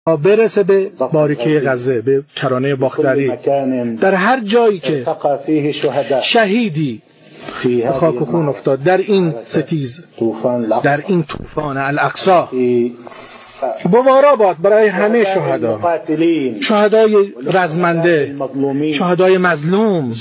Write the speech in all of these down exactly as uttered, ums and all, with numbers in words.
برسه به باریکه غزه، به کرانه باختری، در هر جایی که شهیدی به خاک و خون افتاد در این ستیز، در این طوفان الاقصی، بوارا باد برای همه شهدا، شهدای رزمنده، شهدای مظلوم،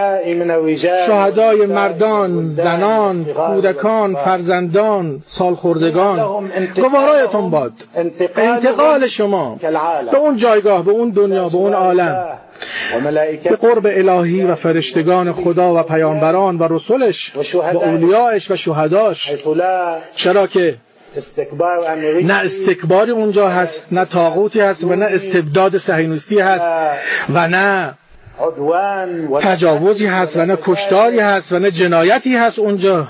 شهدای مردان، زنان، کودکان، فرزندان، سالخوردگان. گوارایتون باد انتقال شما به اون جایگاه، به اون دنیا، به اون عالم، به قرب الهی و فرشتگان خدا و پیامبران و رسولش و اولیاءش و شهداش، چرا که نه استکباری اونجا هست، نه طاغوتی هست و نه استبداد صهیونیستی هست و نه تجاوزی هست و نه کشتاری هست و نه جنایتی هست اونجا.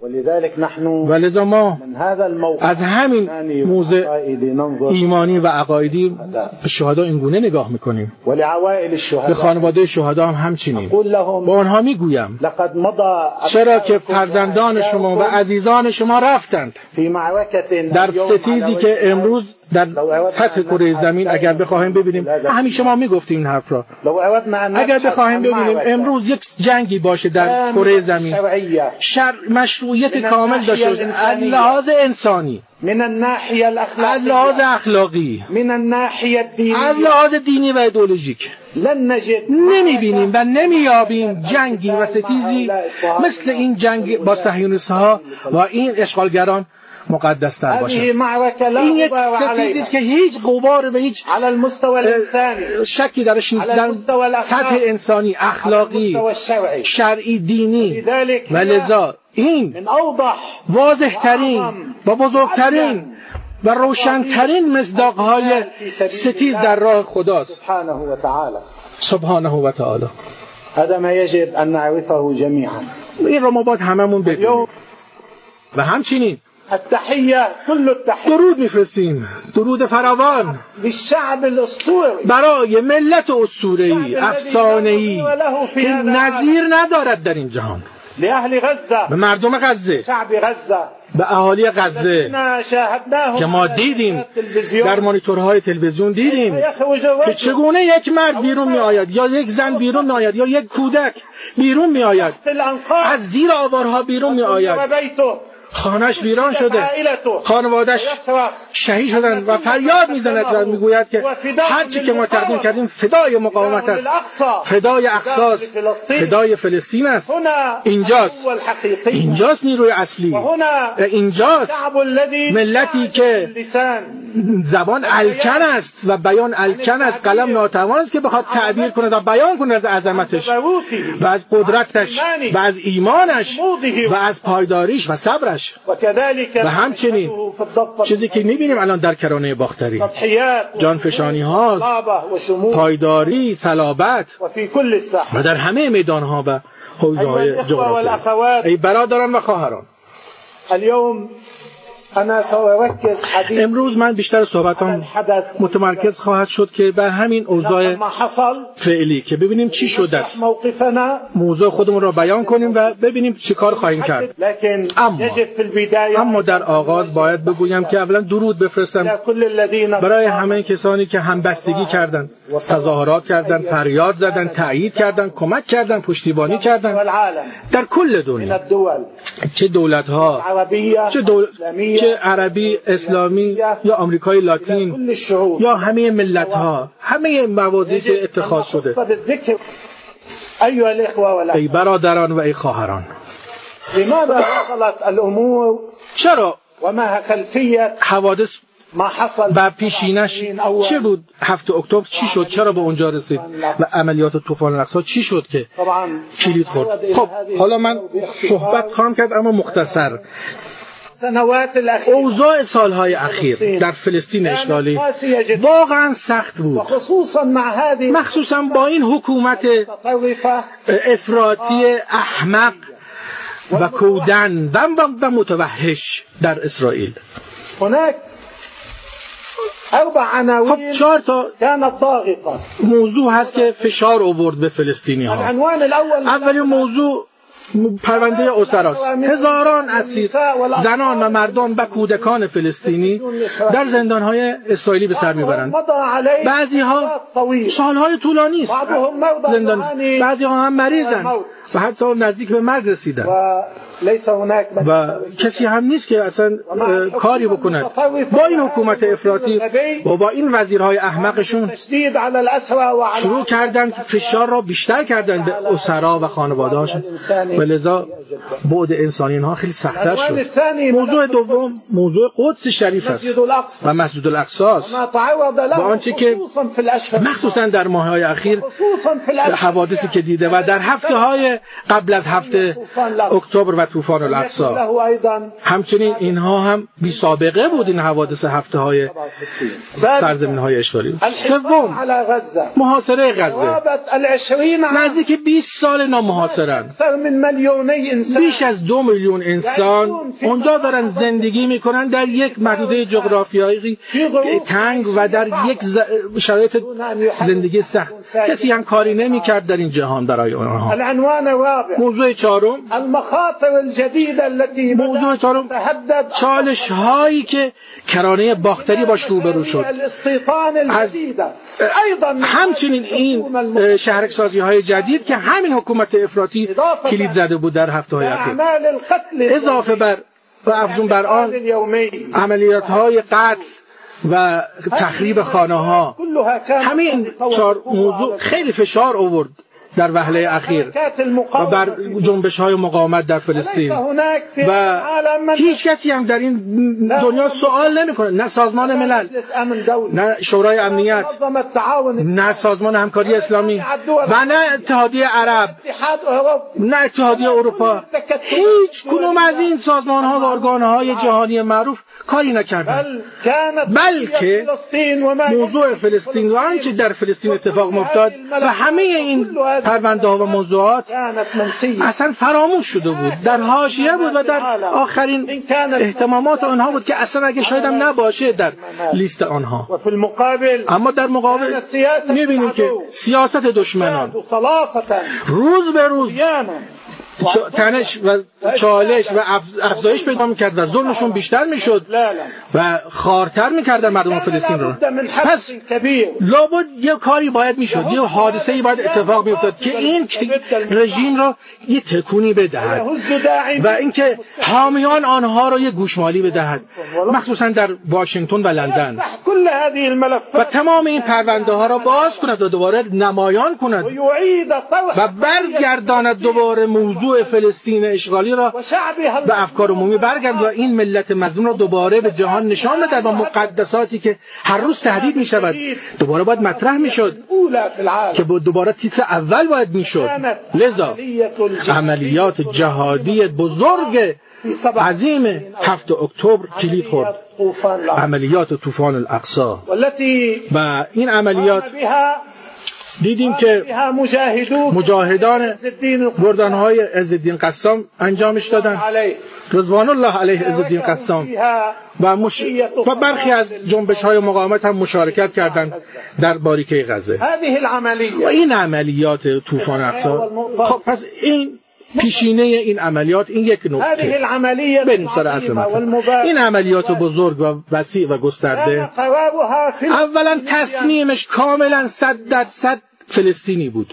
ولذا ما از همین موضع ایمانی و عقایدی به شهدا اینگونه نگاه میکنیم، به خانواده شهدا هم همچنین. با آنها میگویم چرا که فرزندان شما و عزیزان شما رفتند در ستیزی که امروز در سطح کره زمین، اگر بخواهیم ببینیم، همیشه ما میگفتیم این حرف را، اگر بخواهیم ببینیم امروز یک جنگی باشه در کره زمین، شر مشروعیت کامل داشته باشه از لحاظ انسانی، من الناحیه الاخلاقیه، از لحاظ اخلاقی، من الناحیه الدینیه، از لحاظ دینی و ایدئولوژیک، لن نجد نمیبینیم و نمیابیم جنگی و ستیزی مثل این جنگ با صهیونیست‌ها و این اشغالگران مقدس تر باشه. این یک ستیزی است که هیچ غبار و هیچ شکی درش نیست در سطح انسانی، اخلاقی، شرعی، دینی. و لذا این واضح ترین و بزرگترین و روشنترین مصداق‌های ستیز در راه خداست سبحانه و تعالی. سبحانه و تعالی. هذا ما يجب ان نعرفه جميعا. این رو ما باید هممون بدونیم. و همچنین التحیه، کل التحیه، درود میفرستیم، درود فراوان للشعب الاسطوري، برای ملت اسطوره‌ای، افسانه‌ای که نظیر ندارد در این جهان، لأهل غزه، به مردم غزه، شعب غزه، به اهالی غزه که ما دیدیم در مانیتورهای تلویزیون دیدیم که چگونه یک مرد بیرون می آید یا یک زن بیرون می آید یا یک کودک بیرون می آید، از زیر آوارها بیرون می آید، خانهش ویران شده، خانوادهش شهید شدن و فریاد میزند و میگوید که هرچی که ما تقدیم کردیم فدای مقاومت است، فدای اقصی است، فدای فلسطین است. اینجاست اینجاست نیروی اصلی، اینجاست ملتی که زبان الکن است و بیان الکن است، قلم ناتوان است که بخواد تعبیر کند و بیان کند از عظمتش و از قدرتش و از ایمانش و از پایداریش و صبرش. و همچنین چیزی که میبینیم الان در کرانه باختری، جانفشانی ها، پایداری، صلابت و در همه میدان ها و حوزه های جغرافیایی. ای برادران و خواهران، امروز من بیشتر صحبتام متمرکز خواهد شد که بر همین اوضاع فعلی که ببینیم چی شده است، موضوع خودمون را بیان کنیم و ببینیم چی کار خواهیم کرد. اما اما در آغاز باید بگویم که اولا درود بفرستم برای همه کسانی که همبستگی کردند، تظاهرات کردند، فریاد زدند، تأیید کردند، کمک کردند، پشتیبانی کردند در کل دنیا، چه دولت‌ها، چه دول... چه عربی، اسلامی یا آمریکای لاتین یا همه ملت‌ها، همه مواضعی که اتخاذ شده. ای برادران و ای خواهران، چرا حوادث بر پیشینش چه بود؟ هفت اکتبر چی شد؟ چرا به اونجا رسید؟ و عملیات طوفان الاقصی چی شد که کلید خورد؟ خب حالا من صحبت خواهم کرد اما مختصر. اوضاع سالهای اخیر در فلسطین اشغالی واقعا سخت بود، مخصوصا با این حکومت افراطی احمق و کودن و متوحش در اسرائیل. خب چهار تا موضوع هست که فشار آورد به فلسطینی ها. اولین موضوع پرونده اسراست. هزاران اسیر، زنان و مردان و کودکان فلسطینی در زندان‌های اسرائیلی به سر میبرند. بعضی‌ها سال‌های طولانی است زندان، بعضی‌ها هم مریضند و حتی نزدیک به مرگ رسیدند و کسی هم نیست که اصلا کاری بکنند. با این حکومت افراطی و با این وزیرهای احمقشون شروع کردند فشار را بیشتر کردند به اسرا و خانواده‌هاشون و لذا بعد انسانی اینها خیلی سخت‌تر شد. موضوع دوم موضوع قدس شریف است و مسجد الاقصی است با آنچه که مخصوصا در ماه‌های اخیر حوادثی که دیده و در هفته‌های قبل از هفته اکتبر و طوفان الاقصی همچنین اینها هم بی سابقه بود. این حوادث هفته‌های سرزمین‌های اشغالی. سوم محاصره غزه. نزدیک بیست سال اینا محاصرن. بیش از دو میلیون انسان اونجا دارن زندگی میکنن در یک محدوده جغرافیایی تنگ و در یک شرایط زندگی سخت. کسی هم کاری نمیکرد در این جهان برای آنها. موضوع چهارم موضوع چهارم چالش هایی که کرانه باختری باش روبرو شد. از همچنین این شهرکسازی های جدید که همین حکومت افراطی کلید زده بود در هفته های اخیر، اضافه بر و افزون بر آن عملیات های قتل و تخریب خانه ها. همین چهار موضوع خیلی فشار آورد در وهله اخیر و بر جنبش های مقاومت در فلسطین و هیچ کسی هم در این دنیا سوال نمیکنه، نه سازمان ملل، نه شورای امنیت، نه سازمان همکاری اسلامی و نه اتحادیه عرب، نه اتحادیه اروپا. هیچ کدوم از این سازمان ها و ارگان های جهانی معروف کاری نکردند، بلکه موضوع فلسطین و آنچه در فلسطین اتفاق افتاد و همه این پرونده ها و موضوعات اصلا فراموش شده بود، در حاشیه بود و در آخرین اهتمامات آنها بود که اصلا اگه شاید هم نباشه در لیست آنها. اما در مقابل میبینیم که سیاست دشمنان روز به روز تنش و چالش و افزایش پیدا میکرد و ظلمشون بیشتر میشد و خارتر میکردن مردم فلسطین رو. پس لابد یه کاری باید میشد، یه حادثه‌ای باید اتفاق میافتاد که این رژیم رو یه تکونی بدهد و اینکه حامیان آنها رو یه گوشمالی بدهد، مخصوصا در واشنگتن و لندن، و تمام این پرونده ها را باز کند و دوباره نمایان کند و برگرداند دوباره موضوع فلسطین اشغالی را به افکار عمومی برگرد و این ملت مظلوم را دوباره به جهان نشان بده و مقدساتی که هر روز تهدید می شود دوباره باید مطرح می شد که دوباره تیتر اول باید می شد. لذا عملیات جهادی بزرگ عظیم هفت اکتبر کلید خورد، عملیات طوفان الاقصی، و این عملیات دیدیم که مجاهدان گردانهای عزالدین قسام انجامش دادن، رضوان الله علیه عزالدین قسام، و, مش... و برخی از جنبش های مقاومت هم مشارکت کردند در باریکه غزه. و این عملیات طوفان الاقصی، خب پس این پیشینه این عملیات، این یک نکته بریم سر اصل مطلب. این عملیات بزرگ و وسیع و گسترده اولا تصمیمش کاملا صد درصد فلسطینی بود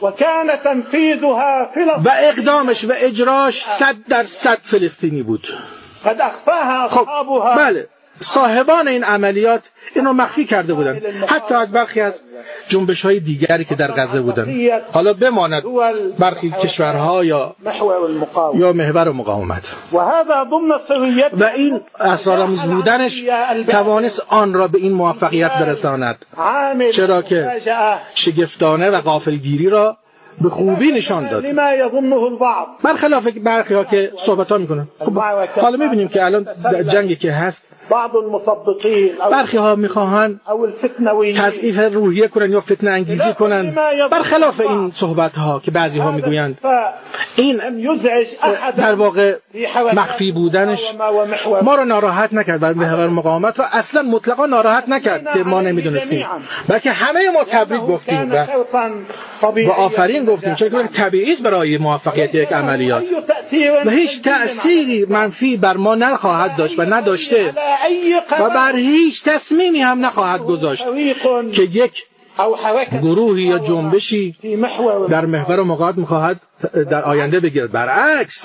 و اقدامش و اجراش صد درصد فلسطینی بود. خب بله، صاحبان این عملیات اینو مخفی کرده بودن، حتی از برخی از جنبش های دیگری که در غزه بودن، حالا بماند برخی کشورها یا یا محور مقاومت، و این اسرارآمیز بودنش توانست آن را به این موفقیت برساند، چرا که شگفتانه و غافلگیری را به خوبی نشان داد، برخلاف برخی ها که صحبت ها میکنن. خب حالا میبینیم که الان جنگی که هست، برخی ها میخواهن تضعیف روحیه کنن یا فتنه انگیزی کنن، برخلاف این صحبت ها که بعضی ها میگویند این در واقع مخفی بودنش ما را ناراحت نکرد و محور مقاومت را اصلا مطلقا ناراحت نکرد که ما نمیدونستیم، بلکه همه ما تبریک گفتیم و و آفرین گفتیم، چون که طبیعی است برای موفقیت یک عملیات و هیچ تأثیری منفی بر ما نخواهد داشت و نداشته و بر هیچ تصمیمی هم نخواهد گذاشت که یک گروهی یا جنبشی در محور مقاومت می‌خواهد در آینده بگیرد. برعکس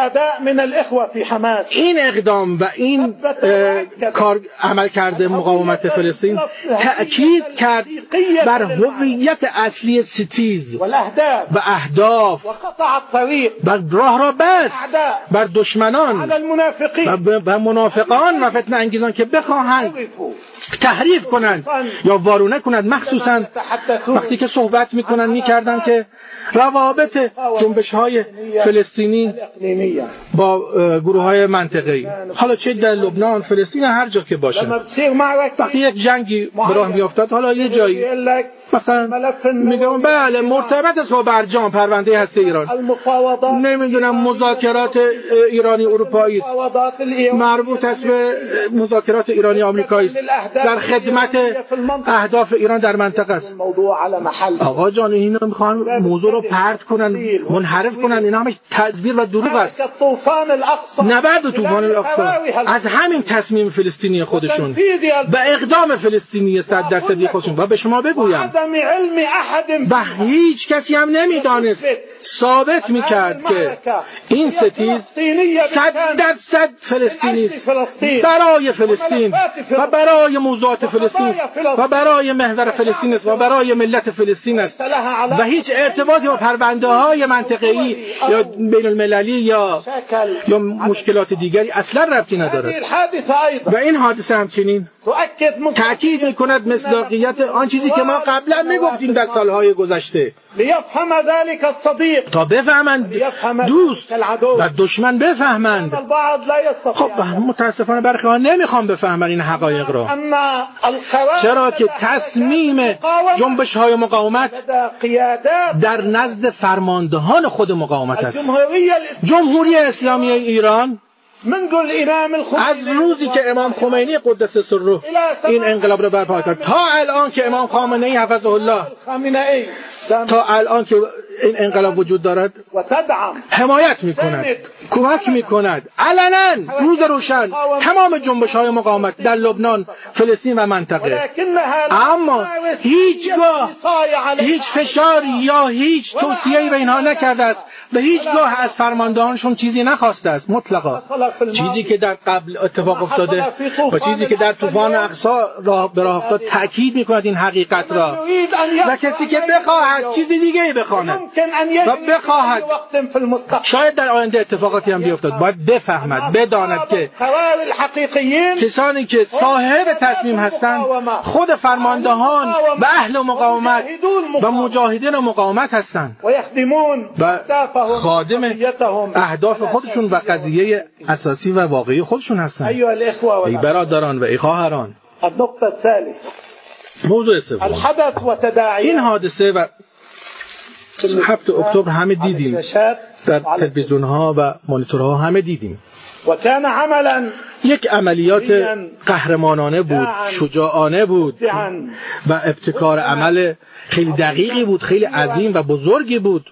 این اقدام و این کار عمل کرده مقاومت فلسطین تأکید کرد بر هویت اصلی ستیز و اهداف و راه را بست بر دشمنان و منافقان و فتنه انگیزان که بخواهند تحریف کنند یا وارونه کنند، مخصوصا وقتی که صحبت میکنن میکردن که روابط جنبش های فلسطینی با گروه های منطقه‌ای، حالا چه در لبنان، فلسطین، هر جا که باشه، وقتی یک جنگی به راه میافتاد، حالا یه جایی مثلا میگم بله مرتبط است با برجام پرونده هسته ایران، نمیدونم مذاکرات ایرانی اروپایی است، مربوط است به مذاکرات ایرانی آمریکایی است، در خدمت اهداف ایران در منطقه است. آقا جان اینا میخوان موضوع رو پرت کنن، منحرف کنن، اینا همش تزویر و دروغ است. نبرد طوفان الاقصی از همین تصمیم فلسطینی خودشون و اقدام فلسطینی صد درصدی خودشون. و به شما بگویم و هیچ کسی هم نمیدانست ثابت میکرد که این ستیز صد درصد فلسطینی است، برای فلسطین و برای موضوعات فلسطین و برای محور فلسطین است و برای ملت فلسطین است و هیچ ارتباطی با پرونده های منطقه‌ای یا بین المللی یا یا مشکلات دیگری اصلا ربطی ندارد. و این حادثه همچنین تأکید میکند مصداقیت آن چیزی که ما قبلا میگفتیم در سالهای گذشته، تا بفهمند دوست و دشمن بفهمند. خب متاسفانه برخی ها نمیخوان بفهمند این حقایق را، چرا که تصمیم جنبش های مقاومت در نزد فرماندهان خود مقاومت است. جمهوری اسلامی ایران از روزی که امام خمینی قدس سره این انقلاب را برپا کرد تا الان که امام خامنه ای حفظه الله تا الان که این انقلاب وجود دارد حمایت میکند، کمک میکند علنا روز روشن تمام جنبش های مقاومت در لبنان، فلسطین و منطقه. اما هیچگاه هیچ فشاری یا هیچ توصیه‌ای به اینها نکرده است و هیچگاه از فرماندهانشون چیزی نخواسته است مطلقا. چیزی که در قبل اتفاق افتاده و چیزی که در طوفان اقصی راه به راه افتاد تأکید میکند این حقیقت را. و کسی که بخواهد چیزی دیگه ای بخواند و بخواهد شاید در آینده اتفاقاتی هم بیفتد، باید بفهمد، بداند که کسانی که صاحب تصمیم هستند خود فرماندهان و اهل مقاومت و مجاهدین مقاومت هستند و خادم اهداف خودشون و قضیه اساسی و واقعی خودشون هستند. ای برادران و ای خواهران، موضوع سوم این حادثه و هفت اکتبر همه دیدیم، در تلویزیون ها و مانیتورها همه دیدیم. یک عملیات قهرمانانه بود، شجاعانه بود و ابتکار عمل خیلی دقیقی بود، خیلی عظیم و بزرگی بود.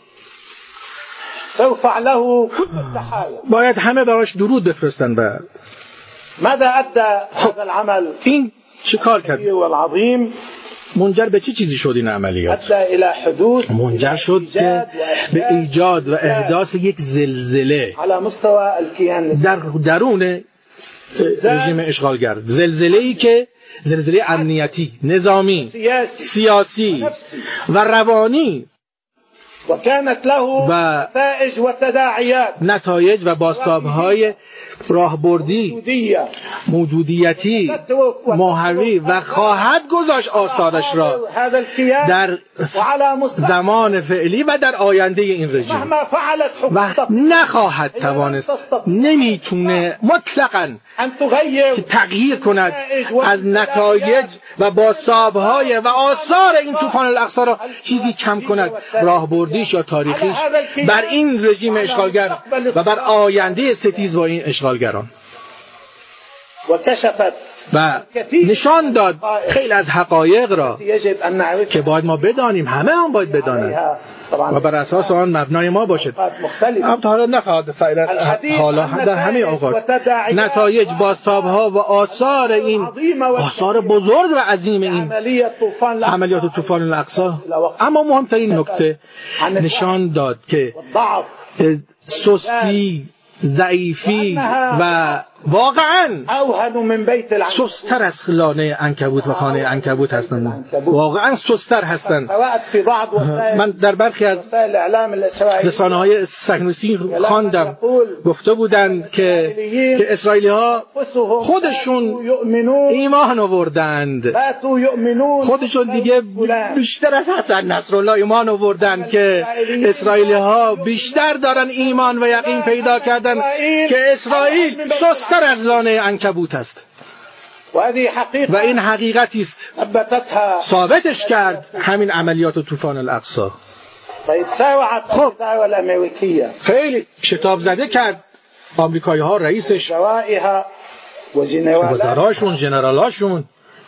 باید همه براش درود بفرستن. و خب این چه کار کرد؟ منجر به چه چیزی شد این عملیات؟ منجر شد که به ایجاد و احداث یک زلزله در درون رژیم اشغالگر، زلزله‌ای که زلزله امنیتی، نظامی، سیاسی و روانی و نتایج و بازتاب‌های راهبردی، موجودیتی، ماهوی و خواهد گذاشت آثارش را در زمان فعلی و در آینده این رژیم و نخواهد توانست، نمیتونه مطلقاً که تغییر کند از نتایج و بازتاب‌های و آثار این طوفان الاقصی را چیزی کم کند، راهبردیش یا تاریخیش بر این رژیم اشغالگر و بر آینده ستیز با این اشغالگران. و نشان داد خیلی از حقایق را که باید ما بدانیم، همه هم باید بدانند و بر اساس آن مبنای ما باشد. حالا نخواهد حالا در همه اوقات نتایج، بازتاب‌ها و آثار این آثار بزرگ و عظیم این عملیات طوفان الاقصی، اما مهمترین نکته نشان داد که سستی، ضعیفی و واقعا سستر از لانه عنکبوت و خانه عنکبوت هستند، واقعا سستر هستند. من در برخی از رسانه‌های صهیونیستی خواندم گفته بودند که که اسرائیلی ها خودشون ایمان آوردند، خودشون دیگه بیشتر از حسن نصرالله ایمان آوردند که اسرائیلی ها بیشتر دارن ایمان و یقین پیدا کردن که اسرائیل سست تر از لانه عنکبوت است و این حقیقتی است ثابتش کرد همین عملیات طوفان الاقصی. خب خیلی شتاب زده کرد آمریکایی ها، رئیسش، وزراشون، جنرالاشون،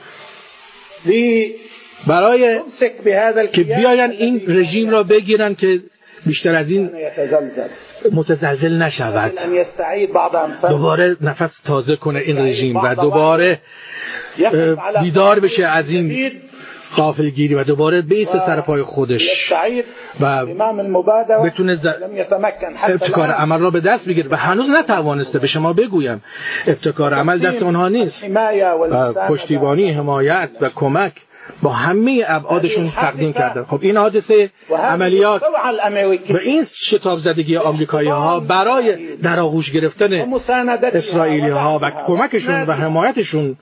برای که بیاین این رژیم را بگیرن که بیشتر از این متزلزل نشود، دوباره نفس تازه کنه این رژیم و دوباره بیدار بشه از این غافلگیری و دوباره بیست سر پای خودش و بتونه ابتکار عمل را به دست بگیره و هنوز نتوانسته. به شما بگویم ابتکار عمل دست اونها نیست، پشتیبانی، حمایت و کمک با همه ابعادشون تقدیم کردن. خب این حادثه عملیات و این شتاب زدگی آمریکایی ها برای در آغوش گرفتن اسرائیلی ها و کمکشون و حمایتشون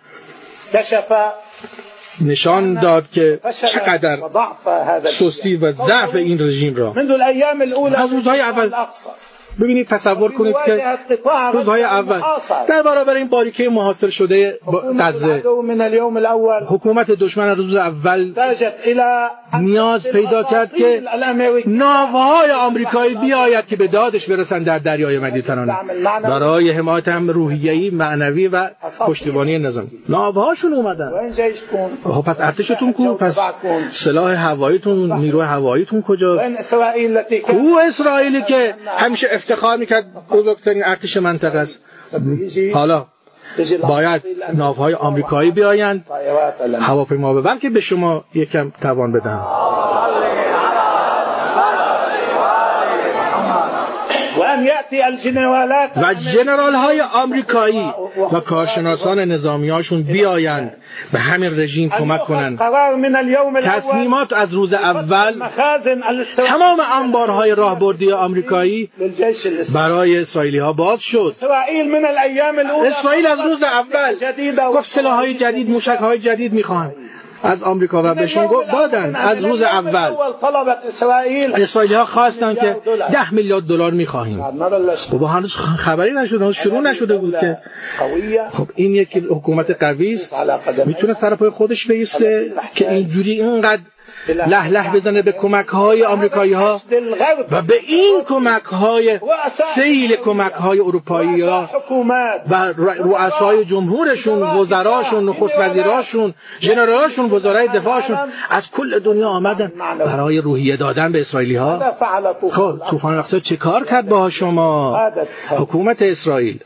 نشان داد که چقدر سستی و ضعف این رژیم را از روزهای اول. ببینید، تصور کنید که روزهای اول در برابر این باریکه محاصره شده غزه، حکومت دشمن روز اول نیاز پیدا کرد که ناوهای آمریکایی بیاید که به دادش برسند در دریای مدیترانه برای حمایت هم روحیه‌ای، معنوی و پشتیبانی نظامی. ناوهاشون اومدن. خب پس ارتشتون کو؟ پس سلاح هواییتون، نیروی هواییتون کجاست؟ کو اسرائیلی که همیشه افتخار میکرد بزرگترین ارتش منطقه است؟ حالا باید ناوهای آمریکایی بیایند هواپیما ببر که به شما یکم توان بدن. و جنرال های آمریکایی و کارشناسان نظامی هاشون بیایند به همین رژیم کمک کنند. تصمیمات از روز اول تمام انبارهای راهبردی آمریکایی برای اسرائیلی ها باز شد. اسرائیل از روز اول گفت سلاح‌های جدید، موشک‌های جدید میخوان از آمریکا و بهشون دادن. از روز اول اسرائیلی ها خواستن که ده میلیارد دلار میخواهیم. خب هنوز خبری نشده، هنوز شروع نشده بود که خب این یک حکومت قوی است، میتونه سر پای خودش بیسته که اینجوری اینقدر له له بزنه به کمک‌های آمریکایی‌ها و به این کمک‌های سیل کمک‌های اروپایی‌ها و رؤسای جمهورشون، وزراشون، نخست وزیراشون، ژنرالاشون، وزرای دفاعشون از کل دنیا آمدن برای روحیه دادن به اسرائیلی‌ها. خب طوفان الاقصی چه کار کرد با شما حکومت اسرائیل؟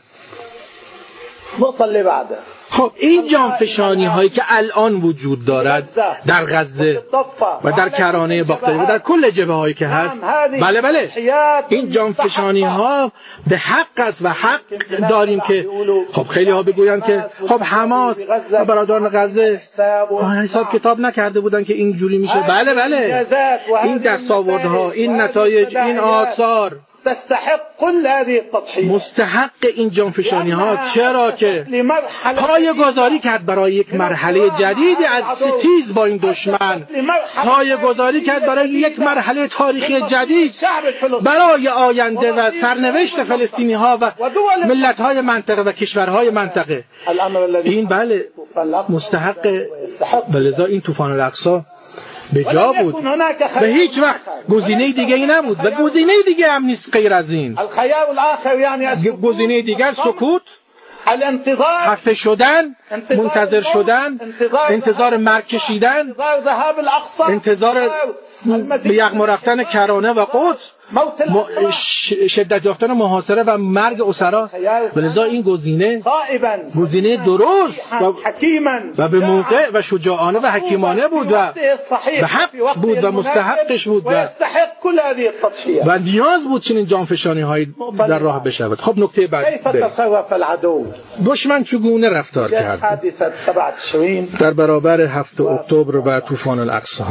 خب این جانفشانی هایی که الان وجود دارد در غزه و در کرانه باختری و در کل جبهه هایی که هست، بله بله این جانفشانی ها به حق است و حق داریم که خب خیلی ها بگویند که خب حماس و برادران غزه حساب کتاب نکرده بودن که این جوری میشه. بله بله این دستاوردها، این نتایج، این آثار تستحق كل هذه التضحيات، مستحق این جانفشانی ها، چرا که پای گذاری کرد برای یک مرحله جدیدی از ستیز با این دشمن، پای گذاری کرد برای یک مرحله تاریخی جدید برای آینده و سرنوشت فلسطینی ها و ملت های منطقه و کشورهای منطقه. این بله مستحق، ولذا این طوفان الاقصی به جا بود، به هیچ وقت گزینه دیگه ای نبود و گزینه دیگه هم نیست غیر از این. گزینه دیگر سکوت خفه شدن، منتظر شدن، انتظار مرگ کشیدن، انتظار به یغما رفتن کرانه و قدس، شدت یافتن محاصره و مرگ اسرا. ولذا این گزینه گزینه درست و, و به موقع و شجاعانه و حکیمانه بود و به حق بود و مستحقش بود و, و نیاز بود چنین جانفشانی هایی در راه بشود. خب نکته بعد، دشمن چگونه رفتار کرد در برابر هفتم اکتبر و طوفان الاقصی؟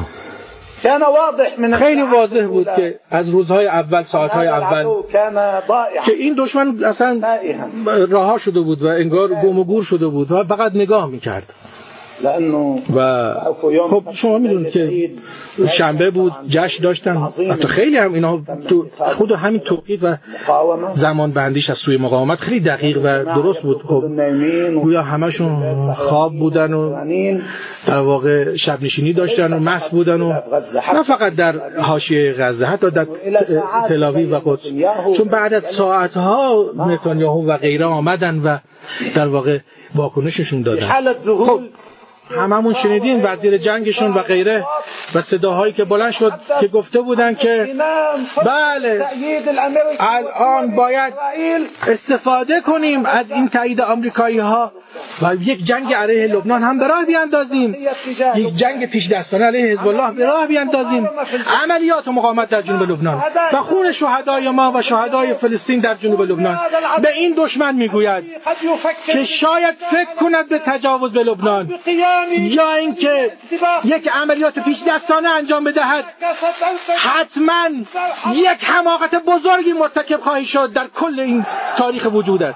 خیلی واضح بود که از روزهای اول، ساعتهای اول که این دشمن اصلا رها شده بود و انگار گم و گور شده بود و فقط نگاه میکرد. و خب شما میدونید که شنبه بود، جشن داشتن، حتی خیلی هم اینا تو خود همین توقیت و زمان بندیش از سوی مقاومت خیلی دقیق و درست بود. خب گویا همشون خواب بودن و در واقع شب نشینی داشتن و مست بودن و نه فقط در حاشیه غزه، حتی در تل آویو و قدس، چون بعد از ساعتها نتانیاهو و غیره آمدن و در واقع واکنششون دادن. خب هممون شنیدیم وزیر جنگشون و غیره و صداهایی که بلند شد که گفته بودن که بله الان باید استفاده کنیم از این تایید آمریکایی ها و یک جنگ علیه لبنان هم به راه بیاندازیم، یک جنگ پیش دستانه علیه حزب الله به راه بیاندازیم، عملیات و مقاومت در جنوب لبنان و خون شهدای ما و شهدای فلسطین در جنوب لبنان. به این دشمن میگوید که شاید فکر کند به تجاوز به لبنان یا اینکه یک عملیات پیش دستانه انجام بدهد، حتما یک حماقت بزرگی مرتکب خواهی شد در کل این تاریخ وجودت.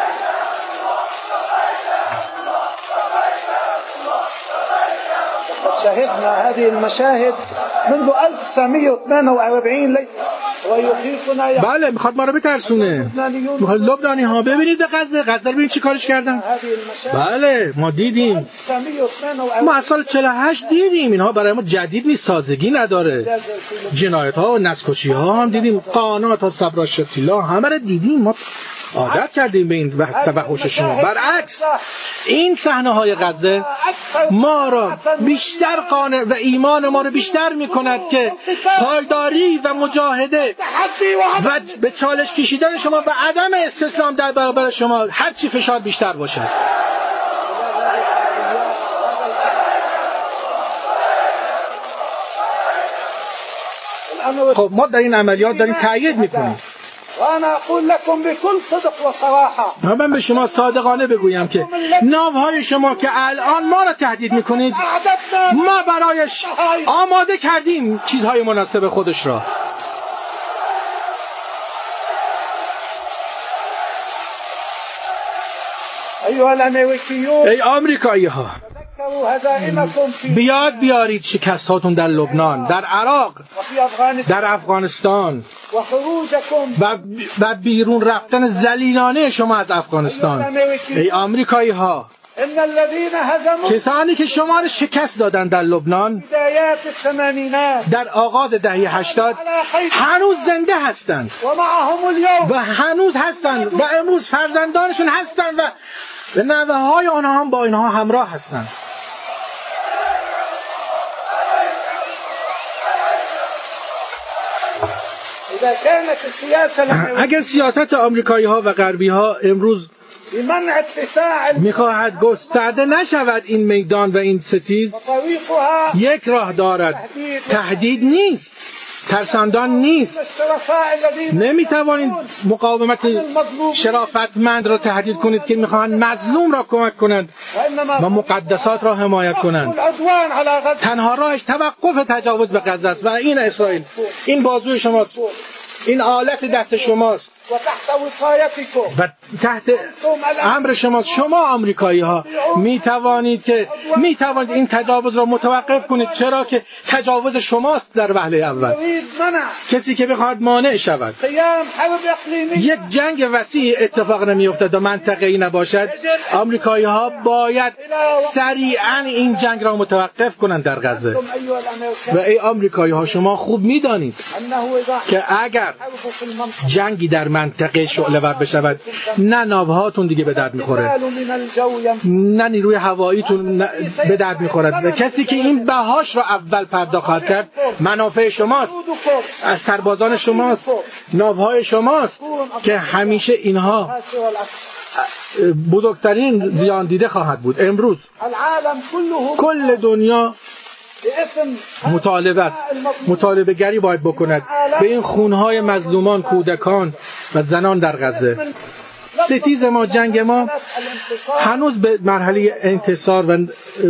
شاهدنا هذه المشاهد منذ ألف وتسعمئة واثنين وأربعين ويخيفنا. بله میخواد ما رو بترسونه. میخواد لبنانی ها ببینید غزه غزه ببینید چی کارش کردن. بله ما دیدیم، ما از سال چهل و هشت دیدیم. اینها برای ما جدید نیست، تازگی نداره. جنایت ها و نسکشی ها هم دیدیم، قانات ها، صبر شتیلا همه رو دیدیم. ما عادت کردیم به این توحش شما. برعکس این صحنه های غزه ما را بیشتر قانع و ایمان ما را بیشتر می کند که پایداری و مجاهده و به چالش کشیدن شما و عدم استسلام در برابر شما هرچی فشار بیشتر باشد. خب ما در این عملیات داریم تأیید میکنیم. وانا اقول لكم بكل صدق وصراحه، من به شما صادقانه بگویم که ناوهای شما که الان ما را تهدید میکنید ما برایش آماده کردیم چیزهای مناسب خودش را. ای آمریکایی ها، بیاد بیارید شکست هاتون در لبنان، در عراق، در افغانستان و, و بیرون رفتن ذلیلانه شما از افغانستان. ای آمریکایی ها، کسانی که شما را شکست دادن در لبنان در آغاز دهه هشتاد هنوز زنده هستند و هنوز هستند و امروز فرزندانشون هستند و به نوه های آنها هم با اینها همراه هستند. اگر سیاست آمریکایی ها و غربی ها امروز میخواهد گسترده نشود این میدان و این ستیز، یک راه دارد، تهدید نیست، ترساندن نیست. نمیتوانید مقاومت شرافتمند را تهدید کنید که میخواهند مظلوم را کمک کنند و مقدسات را حمایت کنند. تنها راهش توقف تجاوز به غزه است و این اسرائیل، این بازوی شماست، این آلت دست شماست و تحت امر شماست. شما آمریکایی ها می توانید که می توانید این تجاوز را متوقف کنید، چرا که تجاوز شماست در وهله اول. کسی که بخواد مانع شود یک جنگ وسیع اتفاق نمی افتد و منطقه‌ای نباشد، آمریکایی ها باید سریعا این جنگ را متوقف کنند در غزه. و ای آمریکایی ها، شما خوب می دانید که اگر جنگی در منطقه شعله ور بشود، نه ناوهاتون دیگه به درد میخوره، نه نیروی هواییتون به درد میخورد. و کسی که این بهاش را اول پرداخت خواهد کرد منافع شماست، از سربازان شماست، ناوهای شماست که همیشه اینها بزرگترین زیان دیده خواهد بود. امروز کل دنیا مطالبه است، مطالبه گری باید بکند به این خونهای مظلومان، کودکان و زنان در غزه. ستیز ما، جنگ ما هنوز به مرحله انتصار و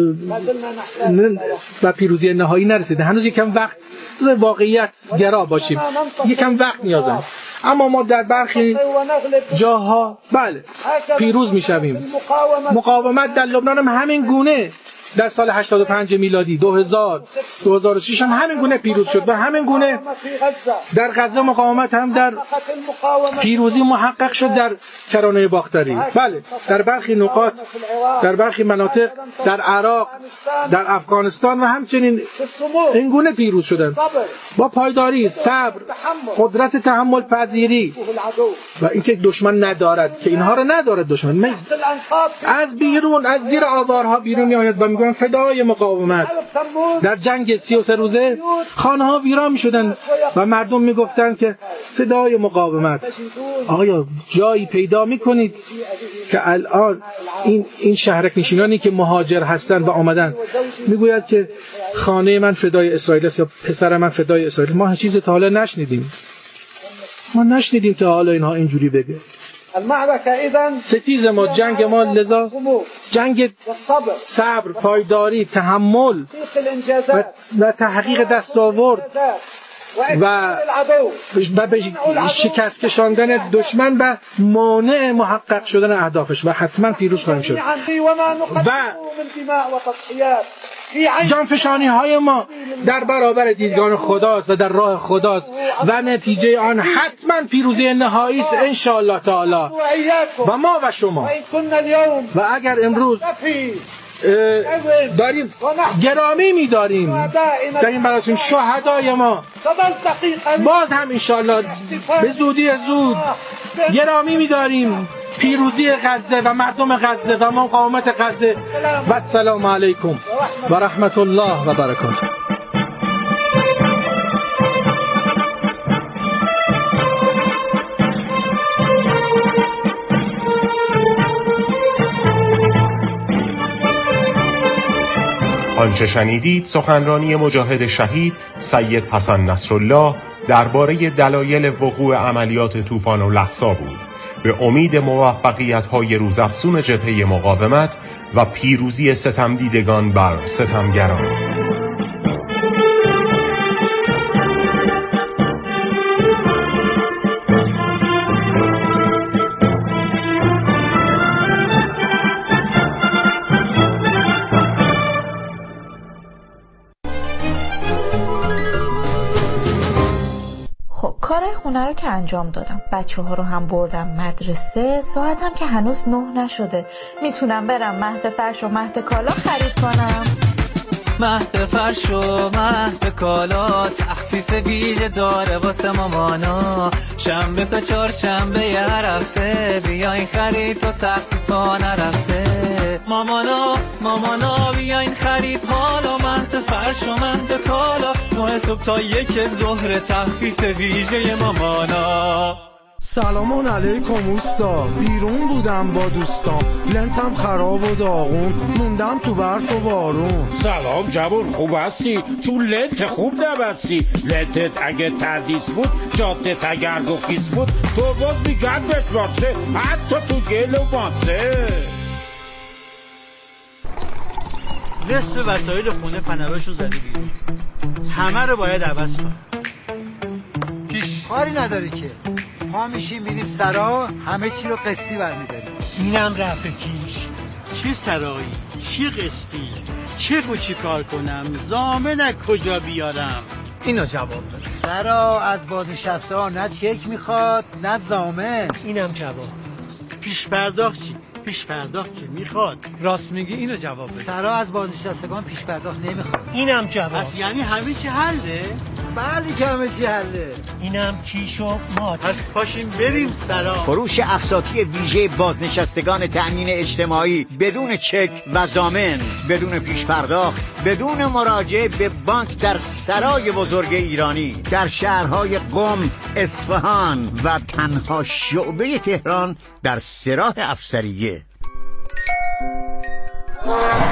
و پیروزی نهایی نرسیده. هنوز یکم وقت، واقعیت گرا باشیم، یکم وقت نیازه. اما ما در برخی جاها بله پیروز میشویم. مقاومت در لبنان هم همین گونه در سال هشتاد و پنج میلادی، دو هزار، دو هزار و شش هم همین گونه پیروز شد و همین گونه در غزه مقاومت هم در پیروزی محقق شد در کرانه باختری. بله در برخی نقاط، در برخی مناطق در عراق، در افغانستان و همچنین این گونه پیروز شدند با پایداری، صبر، قدرت تحمل پذیری و اینکه دشمن ندارد، که اینها رو ندارد دشمن. از بیرون، از زیر آوارها بیرون میآید و میگن فدای مقاومت. در جنگ سی و سه روزه خانه ها ویران میشدن و مردم میگفتن که فدای مقاومت. آیا جایی پیدا میکنید که الان این این شهرک نشینانی که مهاجر هستند و آمدن میگوید که خانه من فدای اسرائیل است یا پسر من فدای اسرائیل؟ ما هیچ چیزی تا حالا نشنیدیم. ما نشنیدیم تا حالا اینها اینجوری بگه. ستیز ما، جنگ ما لذا جنگ صبر، پایداری، تحمل و, و تحقیق دستاورد و به شکست کشاندن دشمن و مانع محقق شدن اهدافش و حتما پیروز خواهیم شد. و جانفشانی های ما در برابر دیدگان خداست و در راه خداست و نتیجه آن حتما پیروزی نهایی است ان شاء الله تعالی. و ما و شما و اگر امروز داریم گرامی می‌داریم در این مراسم شهدای ما، باز هم انشاءالله به زودی زود گرامی می‌داریم پیروزی غزه و مردم غزه و مقاومت غزه. و السلام علیکم و رحمت الله و برکاته. آنچه شنیدید سخنرانی مجاهد شهید سید حسن نصرالله درباره دلایل وقوع عملیات طوفان الاقصی بود، به امید موفقیت‌های روزافزون جبهه مقاومت و پیروزی ستمدیدگان بر ستمگران. کارهای خونه رو که انجام دادم، بچه ها رو هم بردم مدرسه، ساعت هم که هنوز نه نشده، میتونم برم مهد فرش و مهد کالا خرید کنم. مهد فرش و مهد کالا تخفیف ویژه داره واسه مامانا، شنبه تا چهارشنبه هر هفته بیاین خرید و تخفیفا نرفته. مامانا مامانا بیاین خرید حالا، مهد فرش و مهد کالا، نه صبح تا یک ظهر تخفیف ویژه مامانا. سلام علیکم اوستا، بیرون بودم با دوستام، لنتم خراب و داغون، موندم تو برف و بارون. سلام جوون، خوب هستی؟ تو لنت خوب نبستی، لنتت اگه تردیس بود، جادت اگر گفیس بود، تو باز میگن بتراسه، حتی تو گل و ماسه. نصف وسایل خونه فنراشو زده بیرون، همه رو باید عوض کنم. پیش کاری نداری که، ما میشیم میریم سرا، همه چی رو قسطی برمیداریم. اینم رفع کیش. چه سرایی، چه قسطی، چه و چی کار کنم، ضامن کجا بیارم؟ اینو جواب داد. سرا از بازنشسته ها نه چک میخواد نه ضامن. اینم جواب. پیش پرداخت چی؟ پیش پرداخت که میخواد. راست میگی، اینو جواب بده. سرا از بازنشستگان پیش پرداخت نمیخواد. اینم جواب. پس یعنی همه چی حله؟ بله که همه چی حله. اینم کیش و مات. پس پاشیم بریم سرا. فروش اقساطی ویژه بازنشستگان تأمین اجتماعی بدون چک و ضامن، بدون پیش پرداخت، بدون مراجعه به بانک در سرای بزرگ ایرانی در شهرهای قم، اصفهان و تنها شعبه تهران در سراح افسریه.